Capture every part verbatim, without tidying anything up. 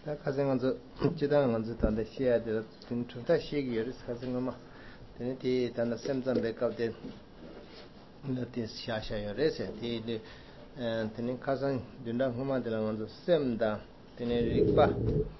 다 가생한서 지당한서 단데 시야들 중다 시기를 가생마 되는데 단다 샘잠 백업데 나티 샤샤여레세 디디 테니 가상 둔당 후마들한서 샘다 테니 리파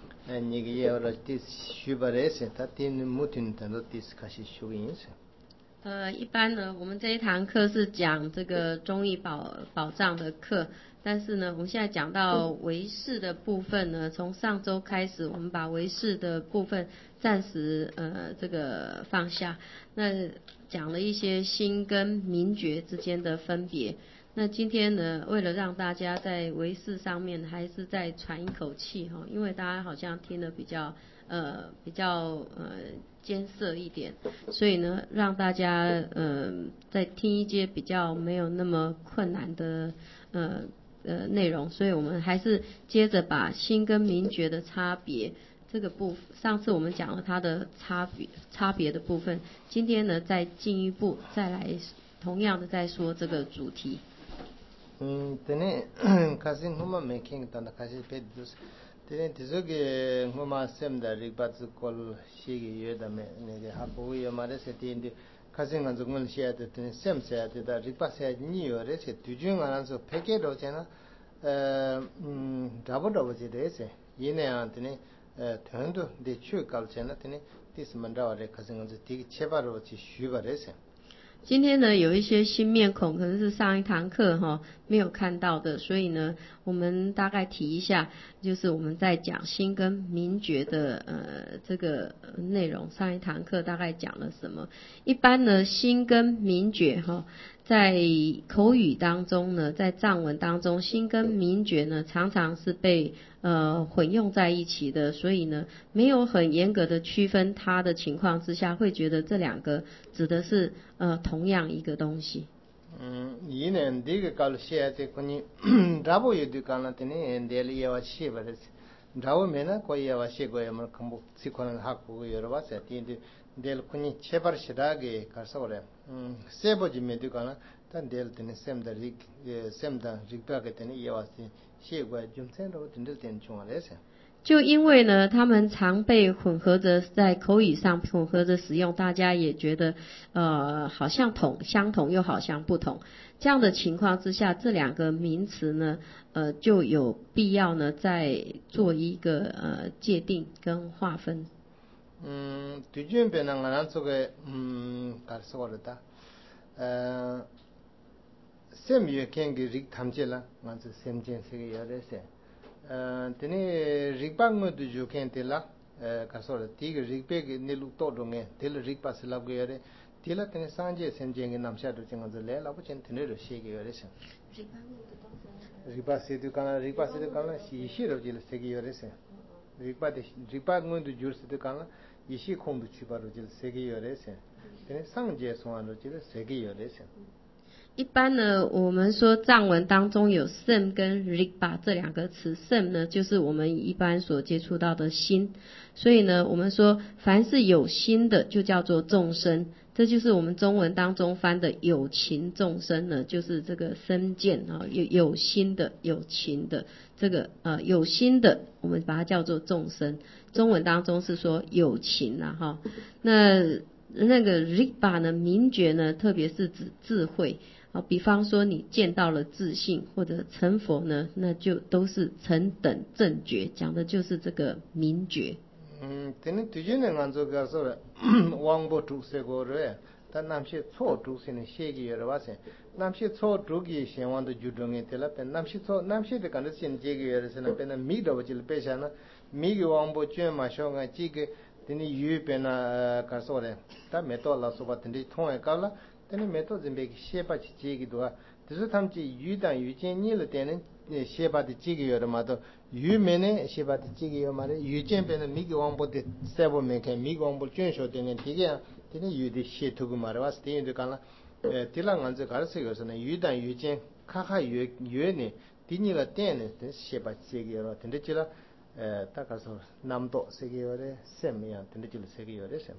니게 여러티 슈바레세 타틴 무틴 단도티스 카시 슈인세 呃，一般呢，我们这一堂课是讲这个中医保保障的课，但是呢，我们现在讲到唯识的部分呢，从上周开始，我们把唯识的部分暂时呃这个放下，那讲了一些心跟明觉之间的分别。那今天呢，为了让大家在唯识上面还是再喘一口气哈，因为大家好像听得比较呃比较呃艰涩一点，所以呢，让大家呃再听一些比较没有那么困难的呃呃内容，所以我们还是接着把心跟明觉的差别这个部分，上次我们讲了它的差别差别的部分，今天呢再进一步再来同样的再说这个主题。 嗯，对可是我们没看到那可是别就是，对呢，这个我们现在这个是搞些个月的没那个还不会有嘛的是对的，可是俺这个些的对现在的的这个些你有的是最近俺说拍给到钱了，呃嗯，差不多不是的是，因为俺对呢呃团队的去搞钱了，对呢，这是蛮多的，可是俺这这个七八多去虚吧的是。 今天呢，有一些新面孔，可能是上一堂课哈没有看到的，所以呢，我们大概提一下，就是我们在讲心跟明觉的呃这个内容。上一堂课大概讲了什么？一般呢，心跟明觉哈，在口语当中呢，在藏文当中，心跟明觉呢，常常是被呃混用在一起的，所以呢，没有很严格的区分它的情况之下，会觉得这两个指的是呃同样一个东西。 嗯，以前这个搞些这个你，差不多就讲了，这呢，这里要写不是，差不多呢，可以要写个什么看不，是可能还不会有吧？是，这这这个你写不写那个搞啥个？嗯，写不就没得讲了，但这这呢，写的这呃，写的这个个这呢，要是写个，就写到真正点重了是。 就因为呢，他们常被混合着在口语上混合着使用，大家也觉得呃好像同相同又好像不同。这样的情况之下，这两个名词呢，呃就有必要呢再做一个呃界定跟划分。 嗯，最近边那俺这个嗯，搞啥个的？呃，sem月看个日他们去了，俺这 sem 见这个有的是。呃，这呢日本我都就看的啦，呃，搞啥的？第一个日本个那路多中哎，第二日本是那个有的，第二这呢三节 sem 见个南下都这样子来，老不见天天都写个有的是。日本是都讲了，日本是都讲了，西西都就是这个有的是。日本的日本我都就是都讲了，一些空都去把都就是这个有的是，这呢三节算了就是这个有的是。 一般呢，我们说藏文当中有 sem 跟 rigpa 这两个词 ，sem 呢就是我们一般所接触到的心，所以呢，我们说凡是有心的就叫做众生，这就是我们中文当中翻的有情众生呢，就是这个身见啊，有有心的有情的这个呃有心的，我们把它叫做众生。中文当中是说有情啊哈，那那个 rigpa 呢，明觉呢，特别是指智慧。啊，比方说你见到了自信或者成佛呢，那就都是成等正觉，讲的就是这个明觉。 嗯，这呢最近呢，俺做个说了，王不住这个人，但那些错住些呢，写个有的是，那些错住个先往的就中间的了，但那些错那些的干的先这个有的是呢，但那米的我就背下呢，米个王不卷嘛，像个这个，等你鱼边那干说的，但没到老说吧，等你通来搞了。但是没到这边写把这个多，就是他们这语当语见你了，但呢写把的这个有的嘛都语面呢写把的这个有嘛的语见边的每个王博的三部没看，每个王博卷学的呢这个，这呢语的写图个嘛的话是等于就讲了，呃，第二个这个是个是呢语当语见，卡卡语语呢，第二个点呢，等写把这个有了，等于这了，呃，大概说南多这个有的什么样，等于就是这个有的什么。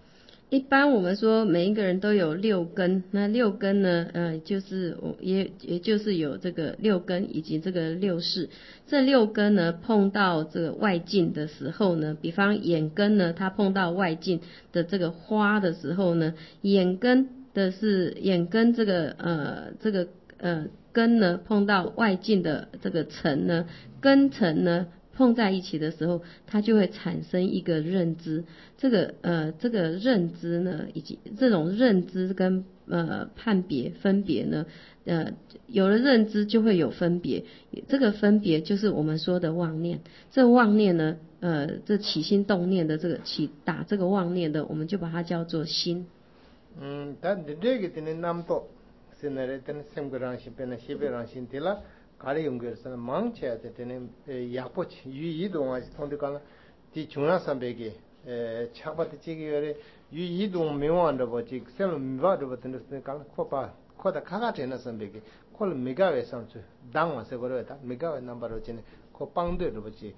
一般我们说每一个人都有六根，那六根呢，呃，就是也也就是有这个六根以及这个六识。这六根呢，碰到这个外境的时候呢，比方眼根呢，它碰到外境的这个花的时候呢，眼根的是眼根这个呃这个呃根呢，碰到外境的这个尘呢，根尘呢。碰在一起的时候，它就会产生一个认知。这个呃，这个认知呢，以及这种认知跟呃判别分别呢，呃，有了认知就会有分别。这个分别就是我们说的妄念。这妄念呢，呃，这起心动念的这个起打这个妄念的，我们就把它叫做心。 嗯，但这个的南多，现在的三个人是变成西北人心的了。가리 용결선 망쳐야 되는 약포 유이동 통들까나 디 중앙선배기 에 차바디 지기열에 유이동 명원도 뭐지 셀로 미바도 같은 데가 코파 코다 카가 되는 선배기 콜 메가웨 선수 당와서 그러다 메가웨 넘버로 지네 코 빵들도 뭐지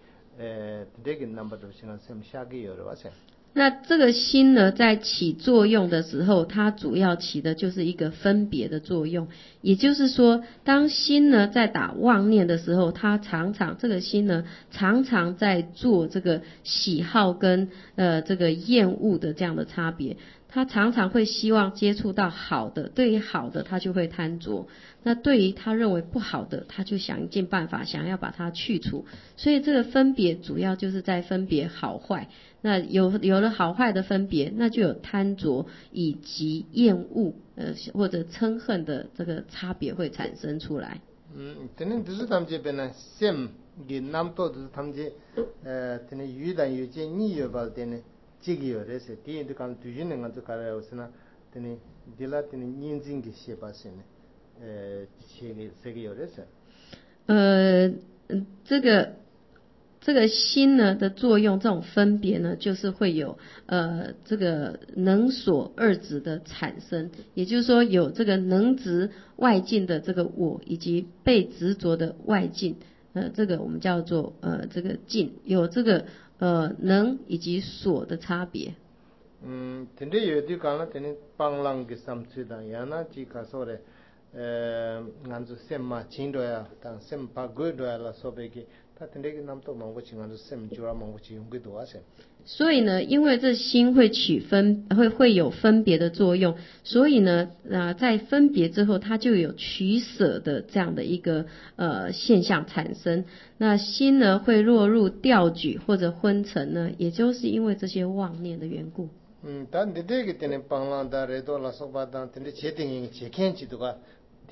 에 되게 넘버도 지는 셈 샤기 여러 와서 那这个心呢，在起作用的时候，它主要起的就是一个分别的作用。也就是说，当心呢在打妄念的时候，它常常这个心呢常常在做这个喜好跟呃这个厌恶的这样的差别。他常常会希望接触到好的，对于好的他就会贪着，那对于他认为不好的，他就想尽办法想要把它去除。所以这个分别主要就是在分别好坏。那有有了好坏的分别，那就有贪着以及厌恶呃或者嗔恨的这个差别会产生出来。 嗯，这呢就是他们这边呢，sem给南多就是他们这呃，这呢越南有些你有把的呢。지기요 그래서 뒤에도 간 두지는 것도 가려서나 되니 딜라티는 인진기 시바스네 에 세계 세계요 그래서 呃这个这个心呢的作用，这种分别呢，就是会有呃这个能所二执的产生，也就是说有这个能执外境的这个我，以及被执着的外境，呃，这个我们叫做呃这个境，有这个呃能以及所的差别。 嗯，真的有的讲了，真的帮浪给三岁的，原来只看说的，呃，俺就什么钱多呀，但什么把贵多呀，了说别个，他真的个南多忙过去，俺就什么主要忙过去用贵多啊些。 所以呢，因为这心会取分，会会有分别的作用，所以呢，啊、呃，在分别之后，它就有取舍的这样的一个呃现象产生。那心呢，会落入掉举或者昏沉呢，也就是因为这些妄念的缘故。 嗯，但你这个真的帮浪的人多了，说吧，当真的确定切看起的话。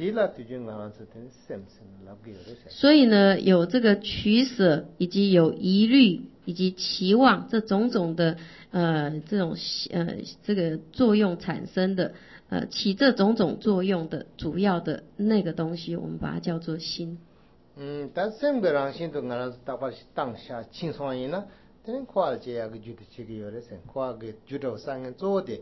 所以呢，有这个取舍，以及有疑虑，以及期望这种种的呃这种呃这个作用产生的呃起这种种作用的主要的那个东西，我们把它叫做心。 嗯，但三个人心都俺是大把当下轻松一呢，等跨界啊个觉得这个有的是，跨个觉得三个做的。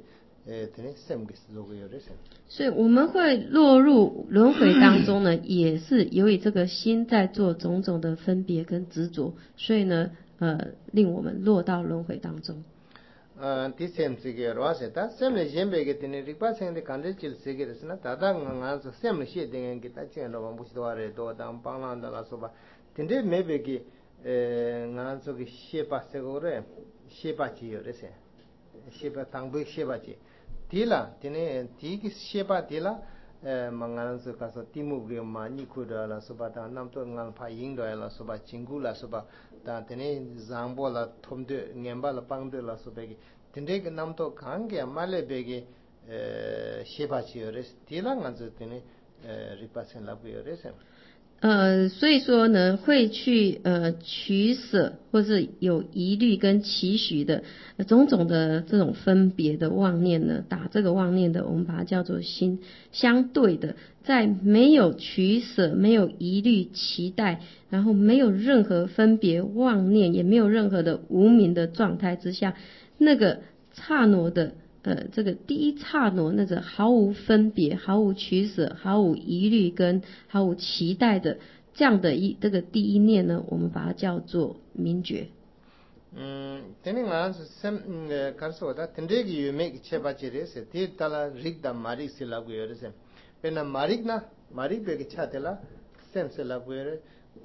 所以我们会落入轮回当中呢，也是由于这个心在做种种的分别跟执着，所以呢，呃，令我们落到轮回当中。 呃，第三这个话是，但什么先别个的呢？你把现在看的就是这个是那，大家我俺是什么些的给大家那么不是多的多，当帮忙的啦说吧，真的没别个呃，俺这个写把这个人写把机有的是，写把当不写把机。Tila, tine tiki shepa tila, mangalan su kaso timu ge mani kuda la soba ta nam to ngal pa ying do la soba chingu la soba ta tine zangbo la thomde ngemba la pangde la soba ge tinde ge nam to kangge male be ge shepa chi yores tila nganzu tine ripasen la bu yores 呃，所以说呢，会去呃取舍，或是有疑虑跟期许的、呃、种种的这种分别的妄念呢，打这个妄念的，我们把它叫做心。相对的，在没有取舍、没有疑虑、期待，然后没有任何分别妄念，也没有任何的无明的状态之下，那个刹那的。呃，这个第一刹那那个毫无分别、毫无取舍、毫无疑虑跟毫无期待的这样的一这个第一念呢，我们把它叫做明觉。 음 되는 거 샘 가서다 텐데기 유메 체바지레세 티탈라 릭다 마릭실라고 요레세 페나 마릭나 마릭베기 차텔라 샘셀라고 요레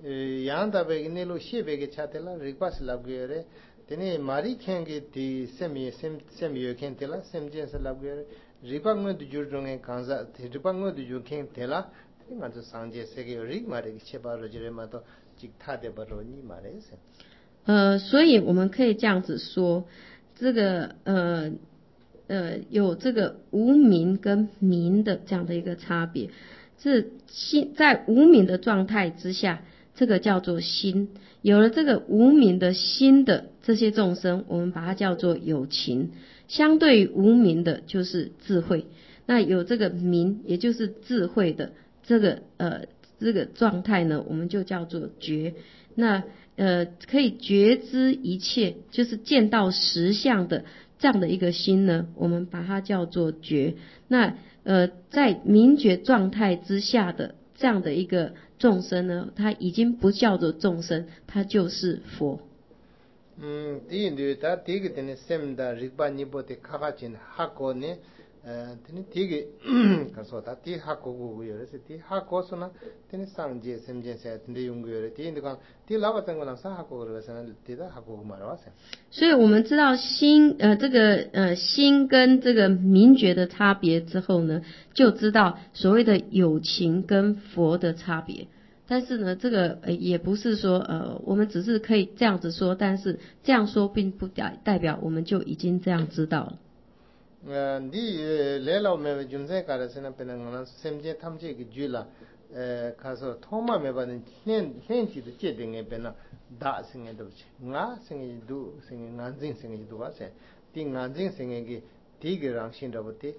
양다베기 네로 시베기 차텔라 릭바슬라고 요레 테네 마리켄게 디 샘이 샘 샘이 켄텔라 샘젠슬라고 요레 리방노드 주르종에 간자 리방노드 주켄 텔라 이만저 상제 세계 릭 마릭 체바로지레마도 직타데 버로니 마레세 呃，所以我们可以这样子说，这个呃呃有这个无明跟明的这样的一个差别。这心在无明的状态之下，这个叫做心；有了这个无明的心的这些众生，我们把它叫做有情。相对于无明的，就是智慧。那有这个明，也就是智慧的这个呃这个状态呢，我们就叫做觉。那呃，可以觉知一切，就是见到实相的这样的一个心呢，我们把它叫做觉。那呃，在明觉状态之下的这样的一个众生呢，他已经不叫做众生，他就是佛。 嗯，第一对他第一个的sem da rigba nibo de kakachin hako ne tini tigi kaso ta ti hako gu yore se ti hako so na tini sangje semje se tini yung yore ti indi kan ti lawa tango na sa hako gu se na ti da hako gu marwa se 所以我们知道心呃这个呃心跟这个明觉的差别之后呢，就知道所谓的有情跟佛的差别。但是呢，这个呃也不是说呃我们只是可以这样子说，但是这样说并不代代表我们就已经这样知道了。 呃你来了没有？现在搞的是那边那个semje 탐제 그 주라 에 가서 토마 매바는 현 현지도 제등에 배나 다 생에도 nga 생에도 생에 난진 생에도 와세 티 난진 생에기 디게랑 신다부터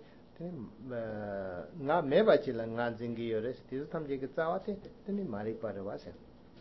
nga 매바질라 난진기 요레 디도 탐제 그 자와테 드니 말이 빠르 와세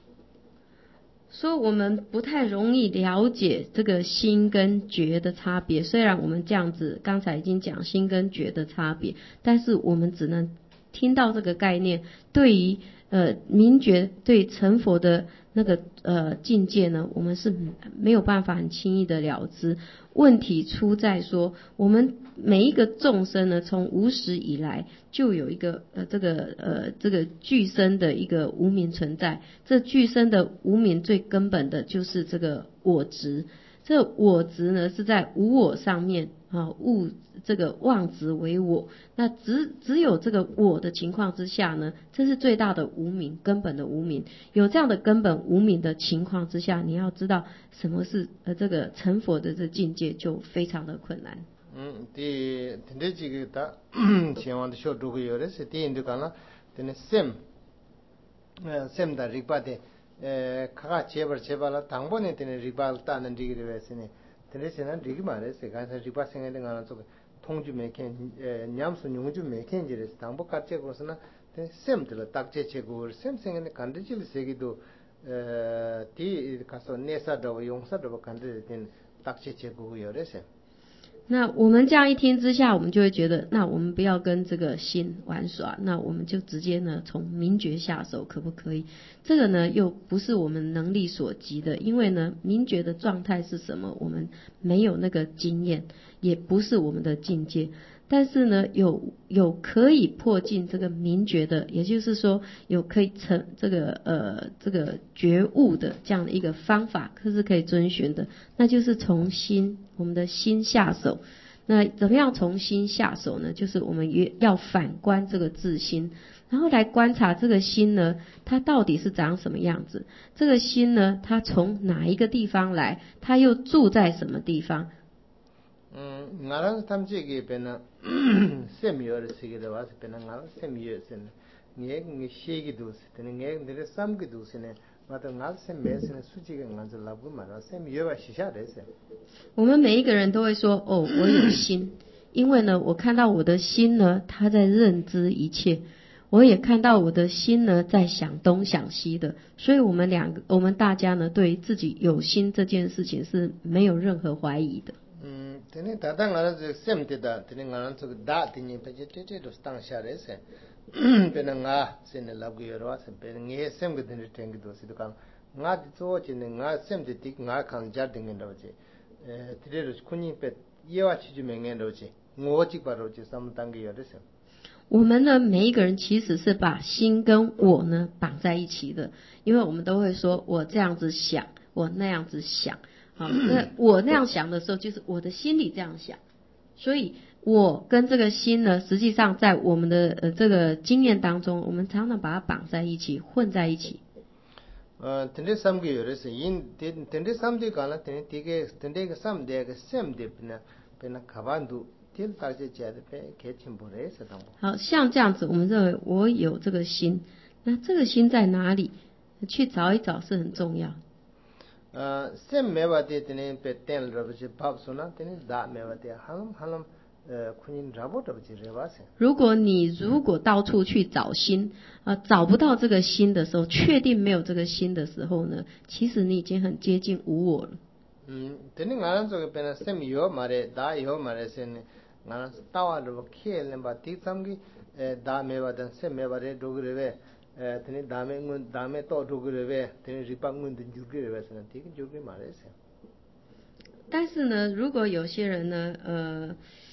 说我们不太容易了解这个心跟觉的差别，虽然我们这样子刚才已经讲心跟觉的差别，但是我们只能听到这个概念，对于呃明觉对成佛的那个呃境界呢，我们是没有办法很轻易的了知。问题出在说，我们每一个众生呢，从无始以来就有一个呃这个呃这个具身的一个无明存在。这具身的无明最根本的就是这个我执。这我执呢是在无我上面啊，误这个妄执为我。那只只有这个我的情况之下呢，这是最大的无明，根本的无明。有这样的根本无明的情况之下，你要知道什么是呃这个成佛的这境界就非常的困难。 嗯，第第几个他前往的小主个有的是第一个讲了，等于 sem 呃 sem 的 riba 的呃卡切巴切巴了，当波呢等于 riba 大能这个的是呢，等于现在这个嘛的是刚才 riba 现在的讲了这个通知没看呃 냠수 용주没看就是当波卡切个是呢，等于 sem 的了大切切个 sem 现在的看的就是这个都呃第卡说内萨的用萨的看的等大切切个有的是。 那我们这样一听之下，我们就会觉得，那我们不要跟这个心玩耍，那我们就直接呢从明觉下手，可不可以？这个呢又不是我们能力所及的，因为呢明觉的状态是什么，我们没有那个经验，也不是我们的境界。但是呢，有有可以破尽这个明觉的，也就是说有可以成这个呃这个觉悟的这样的一个方法，可是可以遵循的，那就是从心我们的心下手。那怎么样从心下手呢？就是我们也要反观这个自心，然后来观察这个心呢，它到底是长什么样子？这个心呢，它从哪一个地方来？它又住在什么地方？ 嗯，我们他们这个边呢，sem yor sige的话是边呢，我们 sem yor 是呢，你你写个都是，但是你你的三个都是呢，我的我 sem 没是呢，数几个我就拉不满了 sem yor 吧，写下来是。 我们每一个人都会说，哦，我有心，因为呢，我看到我的心呢，它在认知一切。我也看到我的心呢在想东想西的，所以我们两个，我们大家呢对自己有心这件事情是没有任何怀疑的。 嗯，等于大当我这 sem 的的，等于我这个大的呢，不就这这都是当下来噻。变成啊，现在拉个月话是变成也 sem 个等于ten个都是都讲， nga zo chi ne nga sem de tik nga khang jar ding ndo chi eh tire ro kunyi pe yewa chi ju mengen ndo chi ngo chi ba ro chi sam tang ge yo de sem 我们呢，每一个人其实是把心跟我呢绑在一起的，因为我们都会说我这样子想，我那样子想，好，那我那样想的时候，就是我的心里这样想，所以我跟这个心呢，实际上在我们的呃这个经验当中，我们常常把它绑在一起，混在一起。 呃 tende sam ge yo de se yin tende sam de ka la tende tige tende ge sam de ge sem de pina pina khabandu 好像这样子，我们认为我有这个心，那这个心在哪里？去找一找是很重要。 呃 sem meva de tene pe ten ra je bab sona tene da meva de halam halam 呃 kunin rabo de je reba se 如果你如果到处去找心啊、呃，找不到这个心的时候，确定没有这个心的时候呢，其实你已经很接近无我了。 嗯 tene ngaran so ke pena sem yo mare da yo mare se ne ngaran tawa ro khel ne ba ti sam gi da meva dan sem meva re dogre ve tene da me ngun da me to dogre ve tene ripa ngun de jugre ve se ne ti jugre mare se 但是呢，如果有些人呢，呃，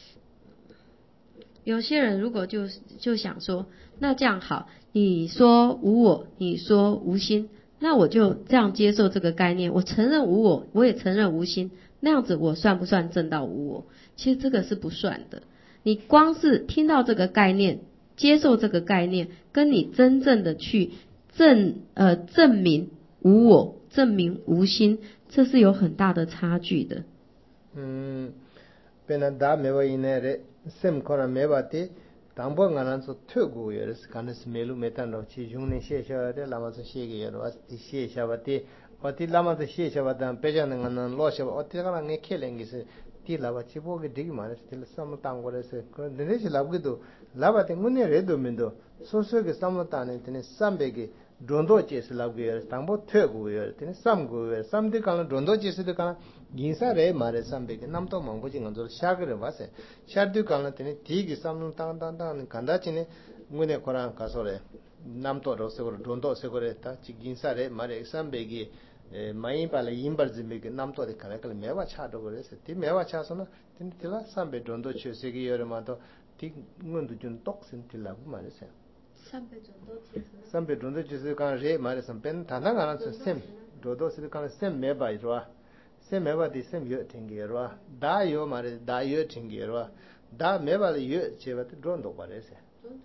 有些人如果就就想说，那这样好，你说无我，你说无心，那我就这样接受这个概念，我承认无我，我也承认无心，那样子我算不算证到无我？其实这个是不算的。你光是听到这个概念，接受这个概念，跟你真正的去证呃证明无我，证明无心，这是有很大的差距的。 嗯，pena da meva ine re sem kona meva te tambo nganan so thegu yeres kanes melu metan ro chi jungne she sha de lama so she ge ro as ti she sha ba te oti lama so she sha ba dan peja nganan lo sha ba oti kana nge kheleng se ti la ba chi bo ge dig ma se til sam tang go se ko de se lab ge do la ba te ngune re do min do so so ge sam ta ne tene sambe ge dondo che se lab ge yeres tambo thegu yeres tene sam go yeres sam de kana dondo che se de kana ginsa re mare sambe ge namto mangbo ji nganzo shagre base shardu kana tene tigi samnu tang tang tang kanda chine ngune koran kasore namto ro se go dondo se go re ta chi ginsa re mare sambe ge mai pala imbar jimbe ge namto de kana kala mewa cha do go re se ti mewa cha so na tin tila sambe dondo che se ge yore ma to ti ngundu jun tok sin tila bu mare se sambe dondo che se sambe dondo che se kana re mare sampen ta na ngana se sem dodo se kana sem me bai ro sem meba di sem yo tingi ro da yo mare da yo tingi ro da meba le yo cheba te dondo pare se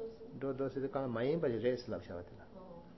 dondo se kana mai ba re se la sha ta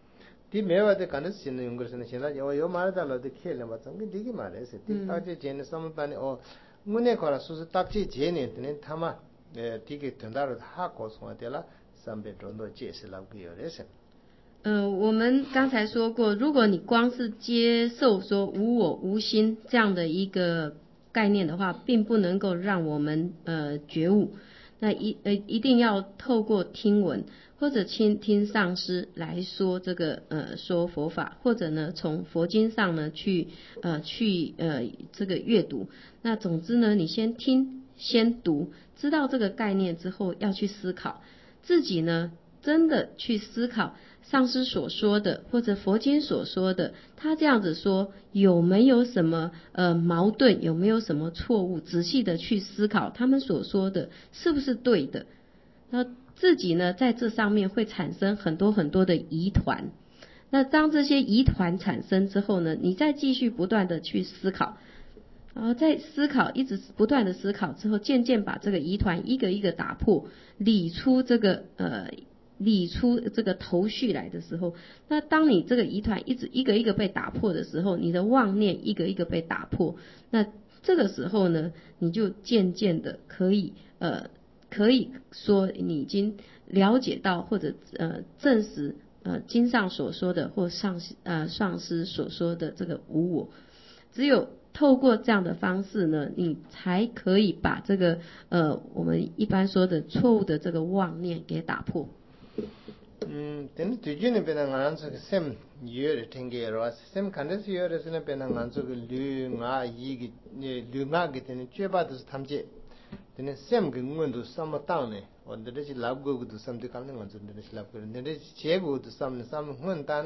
ti meba te kana sin yungur se ne shin la yo yo mare da lo de khele ma sang di gi mare se ti ta je je ne sam ta ne o ngune kora su su tak je je ne ne thama ti ge tanda ro ha ko so de la sambe dondo je se la gi yo re se 呃，我们刚才说过，如果你光是接受说无我无心这样的一个概念的话，并不能够让我们呃觉悟。那一呃一定要透过听闻或者听听上师来说这个呃说佛法，或者呢从佛经上呢去呃去呃这个阅读。那总之呢，你先听先读，知道这个概念之后，要去思考，自己呢真的去思考。上师所说的或者佛经所说的，他这样子说有没有什么呃矛盾，有没有什么错误，仔细的去思考他们所说的是不是对的。那自己呢在这上面会产生很多很多的疑团，那当这些疑团产生之后呢，你再继续不断的去思考，然后再思考，一直不断的思考之后，渐渐把这个疑团一个一个打破，理出这个呃理出这个头绪来的时候，那当你这个疑团一直一个一个被打破的时候，你的妄念一个一个被打破，那这个时候呢，你就渐渐的可以呃可以说你已经了解到或者呃证实呃经上所说的或上呃上师所说的这个无我，只有透过这样的方式呢，你才可以把这个呃我们一般说的错误的这个妄念给打破。 嗯，等最近呢，变成俺这个 sem 月的听见了，sem 看的是月的是呢，变成俺这个六啊一个，呢六啊个的呢，绝大都是他们这，等呢 sem 个我们都什么当呢？我那这是老古古都什么的，看呢，俺这那是老古，那这结果都什么什么我们当呢，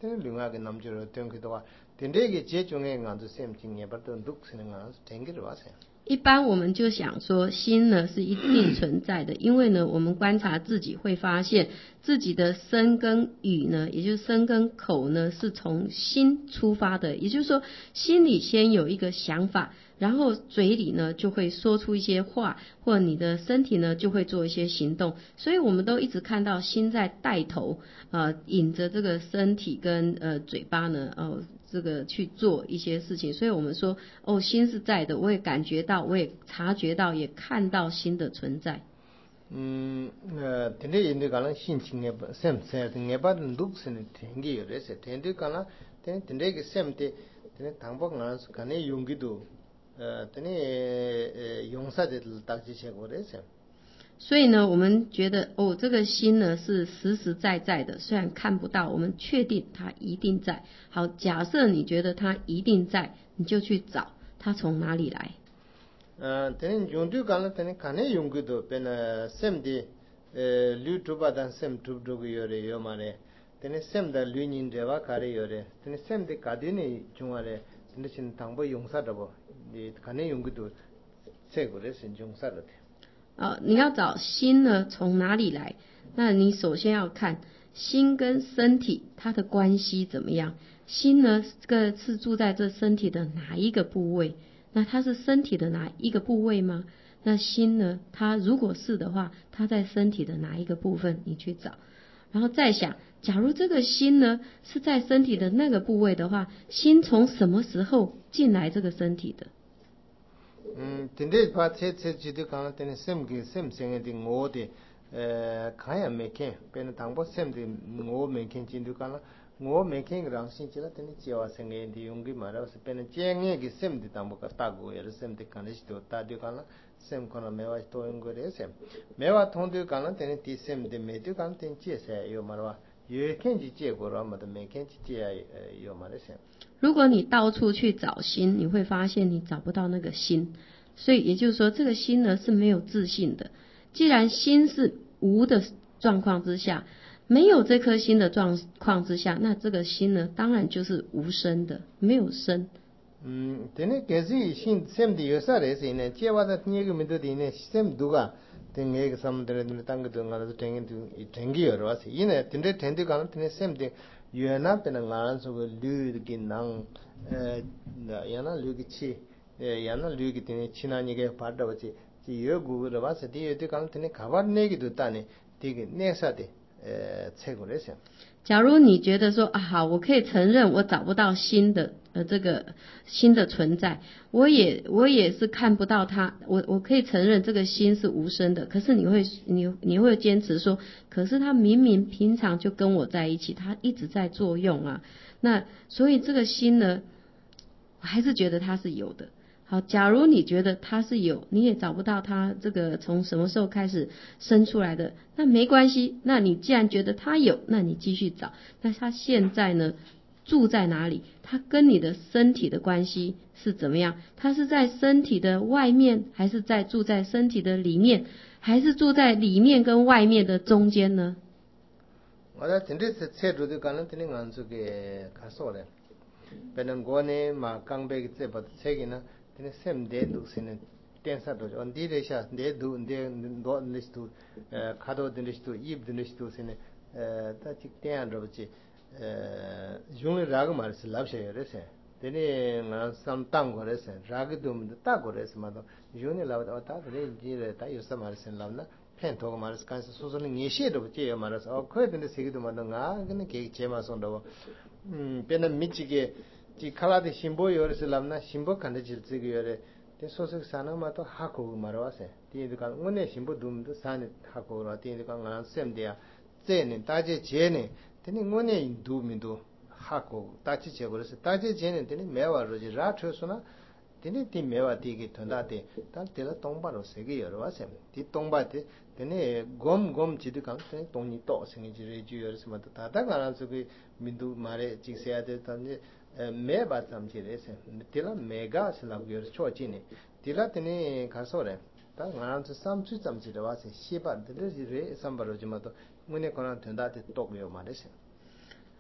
tene lunga ge namjuro tengki dowa tende ge je chunge nganzu sem chingye bar to duk sine nganzu tengi rwa se。 一般我们就想说心呢是一定存在的，因为呢我们观察自己会发现自己的身跟语呢，也就是身跟口呢是从心出发的，也就是说心里先有一个想法，然后嘴里呢就会说出一些话，或者你的身体呢就会做一些行动，所以我们都一直看到心在带头，呃，引着这个身体跟呃嘴巴呢，呃这个去做一些事情，所以我们说哦，心是在的，我也感觉到，我也察觉到，也看到心的存在。 嗯，呃，天天印度讲了心情也不sem sem，也把路是呢天气有的是，天天讲了，天天天个 sem 的，天唐伯讲是看你用几多，呃，天呃用啥的大几些过的是。 所以呢，我们觉得哦，这个心呢是实实在在的，虽然看不到，我们确定它一定在。好，假设你觉得它一定在，你就去找它从哪里来。 呃，等用对讲了，等看你用几多，变呃 sem 的呃绿猪巴当 sem 猪猪个有的有嘛嘞，等 sem 的绿人的话卡的有的，等 sem 的卡的呢中啊嘞，等是唐伯用啥的不？你看你用几多，这个嘞是用啥的？ 呃，你要找心呢从哪里来？那你首先要看心跟身体它的关系怎么样？心呢，这个是住在这身体的哪一个部位？那它是身体的哪一个部位吗？那心呢，它如果是的话，它在身体的哪一个部分？你去找，然后再想，假如这个心呢是在身体的那个部位的话，心从什么时候进来这个身体的？ 嗯，天天把车车记得讲了，天天 sem 个 sem 生的我的呃看也没看，变唐伯 sem 的我没看进度讲了。我没看个人心起了，等你接话生意的用个嘛，然后是变成这样个 sem 的当不个大过，也是 sem 的看的是多大就讲了 sem 可能没话多用过的 sem， 没话通就讲了，等你 T sem 的没就讲等接噻有嘛话，有看去接过了嘛，都没看去接呃有嘛的 sem。 如果你到处去找心，你会发现你找不到那个心，所以也就是说，这个心呢是没有自信的。既然心是无的状况之下，没有这颗心的状况之下，那这个心呢，当然就是无声的，没有声。 嗯，等你开始心 sem 的有啥来是呢？接话的你个没得的呢 sem 读个，等那个什么的那当个东啊，是等个等个有了是，因为等你等你讲等你 sem 的。原来变成俺说个绿的能，呃，那原来绿个气，呃，原来绿个天气那你个爬到去，只有古的话是第有的讲天卡瓦那个都单呢，这个那啥的，呃，采过来噻。 假如你觉得说啊好，我可以承认我找不到新的呃这个新的存在，我也我也是看不到它，我我可以承认这个心是无声的，可是你会你你会坚持说，可是它明明平常就跟我在一起，它一直在作用啊，那所以这个心呢，我还是觉得它是有的。好，假如你觉得它是有，你也找不到它这个从什么时候开始生出来的，那没关系。那你既然觉得它有，那你继续找。那它现在呢，住在哪里？它跟你的身体的关系是怎么样？它是在身体的外面，还是在住在身体的里面，还是住在里面跟外面的中间呢？ 我在真的是猜出的，可能天天俺这个看少了。别人过呢嘛，刚被这把猜个呢，天天 sem 的都是呢，电视都on 地的下，的都的多的是都，呃，看到的是都，一的是都是呢，呃，他这电视不是，呃，用的那个嘛是老些有的噻，等你俺上当过的噻，那个都没得打过的是嘛都，用的老的他这里你的他有什么是老呢？骗托个嘛是，看是说说你你写的不接嘛是，哦，可以的是个都嘛都啊，跟你给接嘛送的哦。嗯，变得密集个，这卡拉的新波有的是啷那新波看的就是这个有的，这说是啥呢嘛都哈口嘛了噻。第一个讲我那新波都都啥呢哈口了，第二个讲俺sem的啊，这呢大家接呢，等你我那都没都哈口，大家接过来是大家接呢，等你没话说就拉车说呢。等你听没话第个团大的，但这个东巴都谁个有了噻？这东巴的，等你ගොම් ගොම් 지도 강等你东尼多生意就是就有什么的，大大个人这个民族马来这些的，但是呃没把咱们这些噻，这了没个是那个有错进的，这了等你看说嘞，但俺这三岁咱们这的话是西巴，这里是三巴罗就嘛都，我那可能团大的多个有嘛的噻。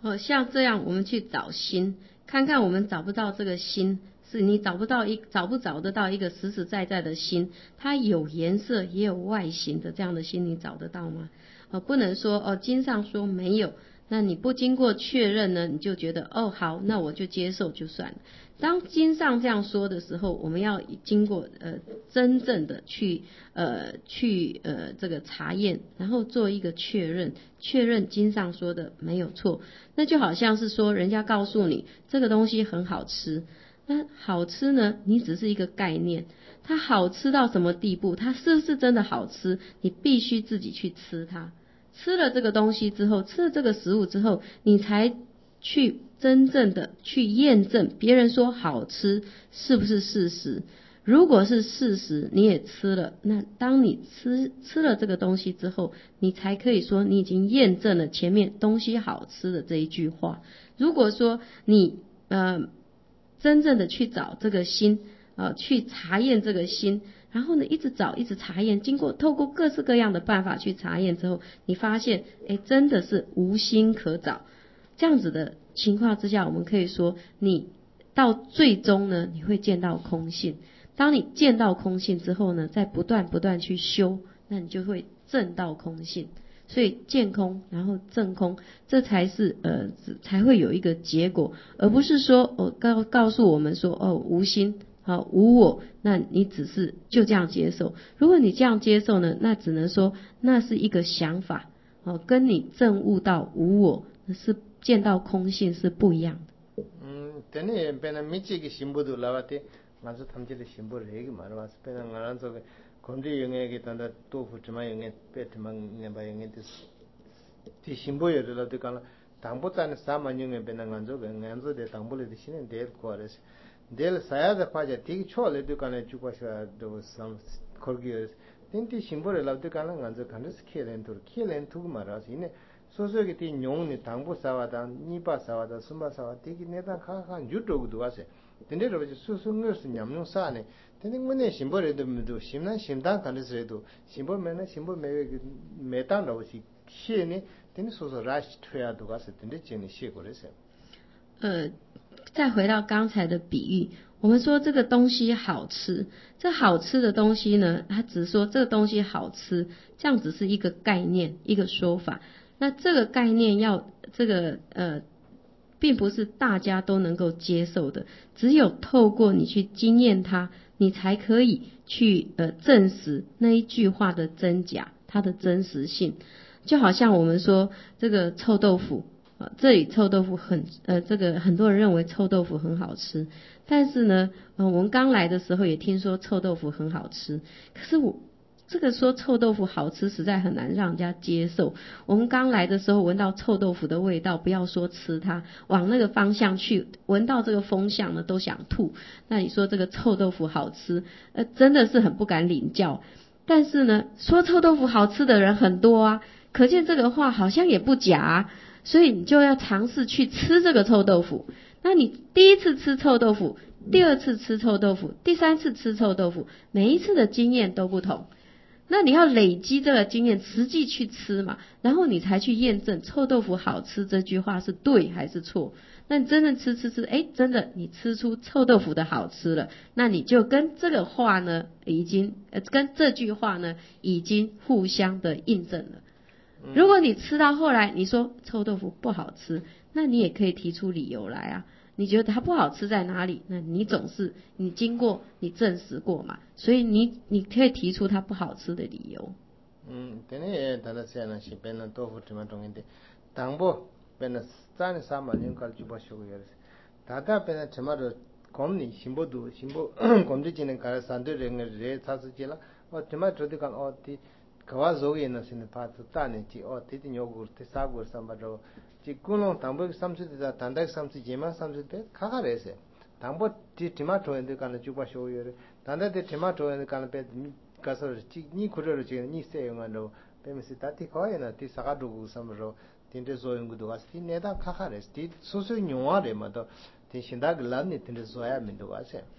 哦，像这样我们去找心，看看我们找不到这个心，是你找不到一找不找得到一个实实在在的心，它有颜色也有外形的这样的心，你找得到吗？哦，不能说哦经上说没有，那你不经过确认呢，你就觉得哦好，那我就接受就算了。当经上这样说的时候，我们要经过呃真正的去呃去呃这个查验，然后做一个确认，确认经上说的没有错。那就好像是说，人家告诉你这个东西很好吃，那好吃呢，你只是一个概念，它好吃到什么地步，它是不是真的好吃，你必须自己去吃它。吃了这个东西之后，吃了这个食物之后，你才去真正的去验证别人说好吃是不是事实。如果是事实，你也吃了，那当你吃吃了这个东西之后，你才可以说你已经验证了前面东西好吃的这一句话。如果说你呃真正的去找这个心，呃去查验这个心，然后呢一直找一直查验，经过透过各式各样的办法去查验之后，你发现哎真的是无心可找。这样子的情况之下，我们可以说你到最终呢，你会见到空性。当你见到空性之后呢，再不断不断去修，那你就会证到空性。所以见空，然后证空，这才是呃才会有一个结果，而不是说我、哦、告告诉我们说哦无心好无我，那你只是就这样接受。如果你这样接受呢，那只能说那是一个想法，哦，跟你证悟到无我是见到空性是不一样的。 嗯，等于变成密切的心不都拉瓦的，俺是他们这里心不热个嘛，是吧？变成俺这个工地用个当的豆腐什么用个，别什么用把用个的，的心不有的了，就讲了，当不在那三万用个变成俺这个俺这的当不了的心得过来是，得了啥子话就提错了，就讲了就过去都上考虑，等的心不热了，就讲了俺这看的是开人头，开人头嘛，是因为。소소하게 티 용니 당부 사와다 니바 사와다 숨바 사와 티기 내다 카카 유도도 와세 근데로 소소응스 냠용 사네 근데 뭐네 심보레도 미도 심난 심단 간데서도 심보면은 심보 매외 메탄로시 시에니 근데 소소 라시 트야도 와세 근데 진이 시고래서 呃再回到刚才的比喻，我们说这个东西好吃，这好吃的东西呢，它只说这个东西好吃，这样只是一个概念，一个说法。那这个概念要这个呃，并不是大家都能够接受的，只有透过你去经验它，你才可以去呃证实那一句话的真假，它的真实性。就好像我们说这个臭豆腐，呃，这里臭豆腐很呃，这个很多人认为臭豆腐很好吃，但是呢，呃，我们刚来的时候也听说臭豆腐很好吃，可是我。这个说臭豆腐好吃实在很难让人家接受。我们刚来的时候闻到臭豆腐的味道，不要说吃它，往那个方向去闻到这个风向呢，都想吐。那你说这个臭豆腐好吃，呃，真的是很不敢领教。但是呢，说臭豆腐好吃的人很多啊，可见这个话好像也不假啊，所以你就要尝试去吃这个臭豆腐。那你第一次吃臭豆腐，第二次吃臭豆腐，第三次吃臭豆腐，每一次的经验都不同。那你要累积这个经验，实际去吃嘛，然后你才去验证臭豆腐好吃这句话是对还是错。那你真正吃吃吃，哎，真的你吃出臭豆腐的好吃了，那你就跟这个话呢，已经呃跟这句话呢，已经互相的印证了。如果你吃到后来你说臭豆腐不好吃，那你也可以提出理由来啊。你觉得它不好吃在哪里？那你总是你经过你证实过嘛，所以你你可以提出它不好吃的理由。 嗯，等于他那些那些变成豆腐这么中间的，当不变成咱三万人搞就把修个样子，大家变成这么着，公里新不多，新不公里今年搞三对人个人差是几了，哦，这么着的讲哦的，可话做个呢，现在怕是大年纪哦，的的牛骨的啥骨什么着。지 꾸노 담보 삼수다 단닥 삼수 제마 삼수데 카카레세 담보 티 티마토인데 간에 주바 쇼요레 단다데 티마토인데 간에 베 가서 니 쿠르르 지 니 세용안로 베미시 다티 코에나 티 사가두고 삼로 틴데 소용구도 가스티 네다 카카레스 티 소소 뇽아레 마도 티 신다 글란니 틴데 소야 민도 가세